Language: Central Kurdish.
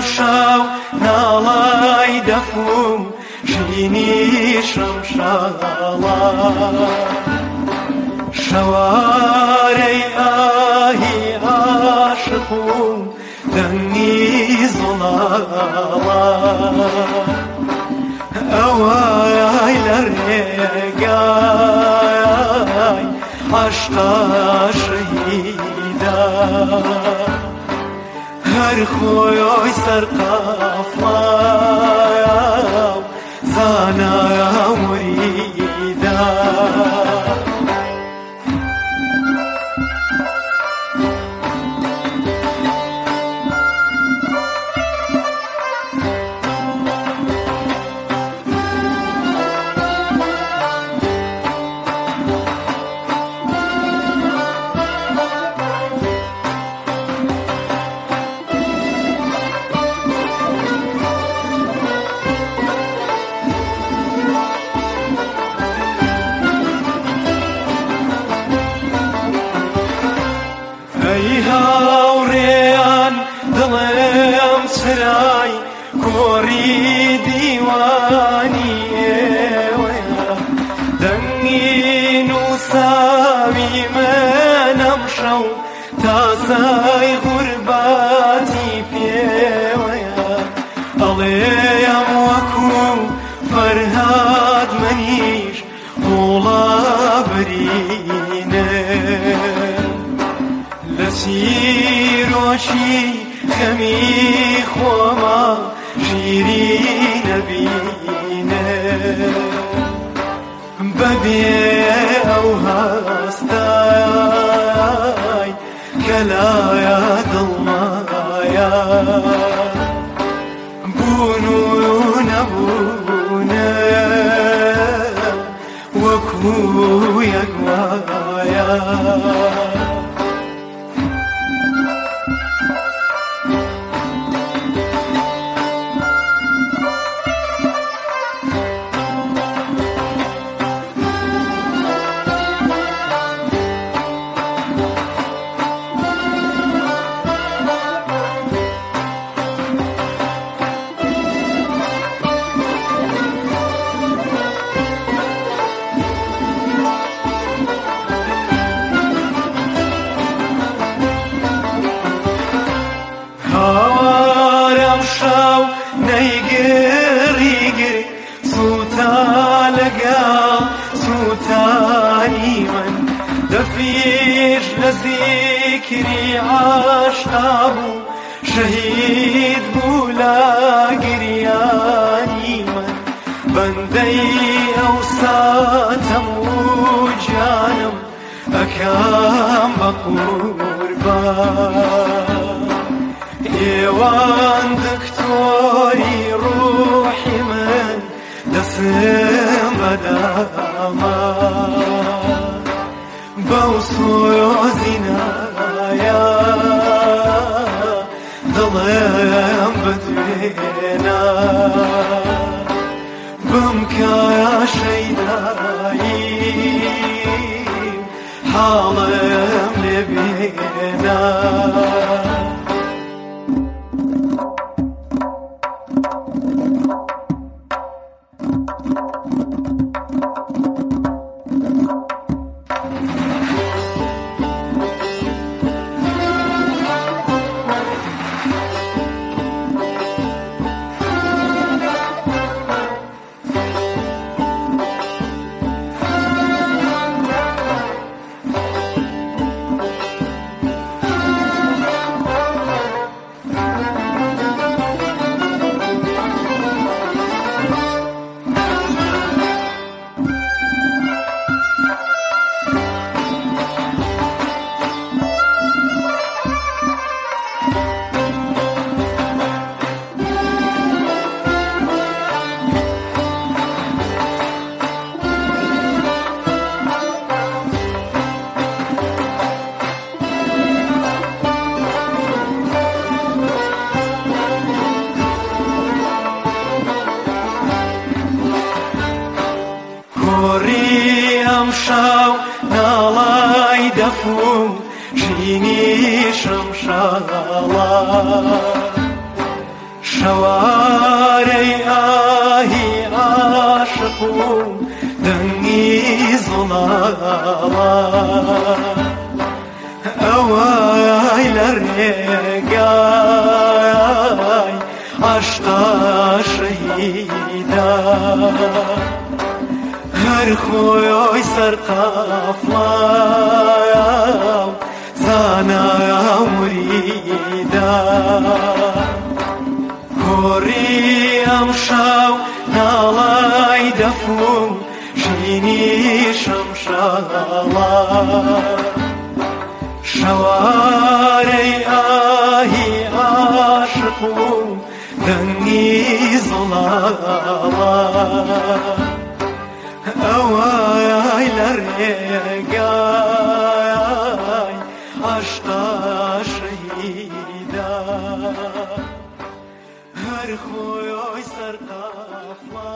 شاو ناڵای دەفوم ژینی شەمشاڵا شەوارەی ئاهی عاشقوم دەنگی زڵاڵا ئەوای لە ڕێگای عەشقا شەهیدا هەر خۆی سەرقافڵاو زانا وریدا هاوڕێیان دڵێم سرای کۆڕی دیوانی ئێوەیە دەنگین و ساوی منەم شەو تازای غورباتی پێوەیە ئەڵێم وەکو فەرهاد منیش قوڵا برینێ سیرۆشی خەمی خۆما ژیری نەبینێ بەبێ ئەو هەستای کە لایە دڵمایە بوون و نەبوونە وەکو یەک وایە هاوارم شاو نەیگریگر سوتا لەگەڵ سوتانی من دەفیش لە زیکری عاشقا بوو شەهید بوو لە گریانی من بەندەی ئەو ساتەم و جانم ئەکەم بە قوربان ئێوان دکتۆری ڕوحی من دەسم بەداما بەو سۆزینایە دڵێم بتوێنا بمکایە شەیدایی حاڵم لێ بێنا شاو ناڵای دەفوم ژینی شەمشاڵا شواري آهي عاشقون دنگی زلالا اوای لرگای عشقا شهیدا هر خوی سرقافلا زانا مریدا کوری امشاو نالای دفون شینی شمشالا شواري آهي عاشقون دنگی زلالا اوای لرگای عشقا شهیدا هر خوی سرقافلا